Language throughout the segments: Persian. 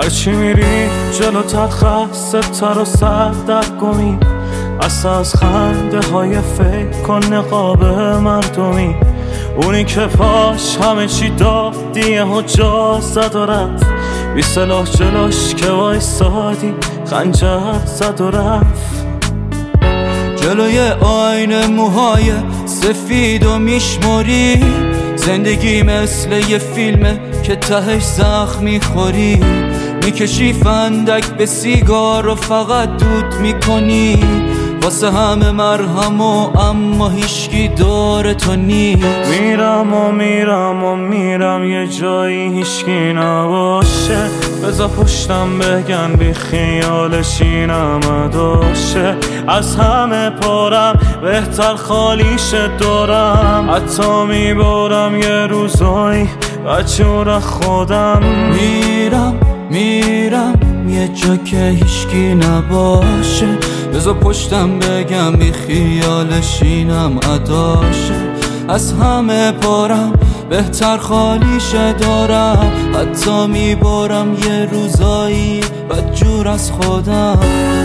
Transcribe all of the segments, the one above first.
هرچی میری جلوتر خسته تر و سردرگمی، اصلا از خنده های فکر کن نقاب مردمی. اونی که پاش همه چی دادیه و جا زد و رفت، بی سلاح جلوش که وایسادی خنجر زد و رفت. جلوی آینه موهای سفید و میشمری، زندگی مثل یه فیلمه که تهش زخم میخوری. میکشی فندک به سیگار و فقط دود میکنی، واسه همه مرهم و اما هیچکی دور تو نیست. میرم و میرم و میرم یه جایی هیچکی نباشه، بذار پشتم بگن بی خیالش اینم اداشه. از همه پارم بهتر خالیشه دورم، حتی میبارم یه روزایی بچور خودم. میرم یه جا که هیچکی نباشه، بذار پشتم بگم بی خیالش اینم اداشه. از همه پارم بهتر خالیشه دارم، حتی میبارم یه روزایی بدجور از خودم.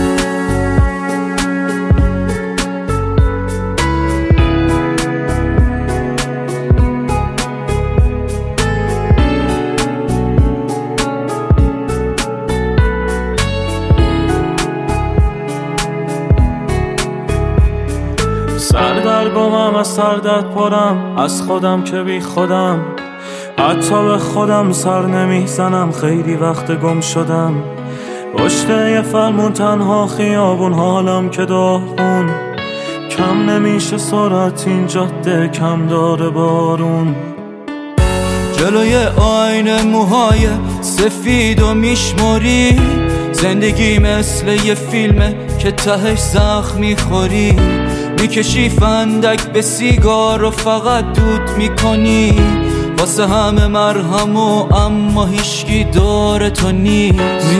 سردرگمم از سردت پرم، از خودم که بی خودم، حتی به خودم سر نمیزنم. خیلی وقت گم شدم پشت یه فرمون، تنها خیابون، حالم که داغون. کم نمیشه سرعت این جاده، کم داره بارون. جلوی آینه موهای سفید و میشمری، زندگی مثل یه فیلمه که تهش زخم میخوری. میکشی فندک به سیگار و فقط دود میکنی، واسه همه مرهم و اما هیچکی دور تو نیست.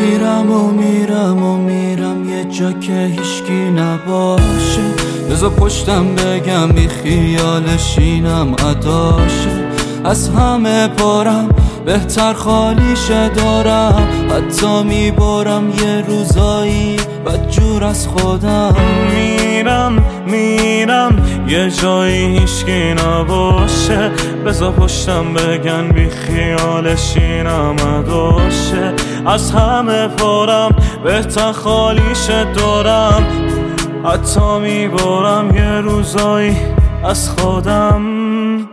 میرم یه جا که هیچکی نباشه، بذار پشتم بگم بی خیالش اینم اداشه. از همه پارم بهتر خالیشه دارم، حتی میبارم یه روزایی بدجور از خودم. میرم یه جایی هیچکی نباشه، بذار پشتم بگن بی خیالش اینم اداشه. از همه پارم بهتر خالیشه دارم، حتی میبارم یه روزایی از خودم.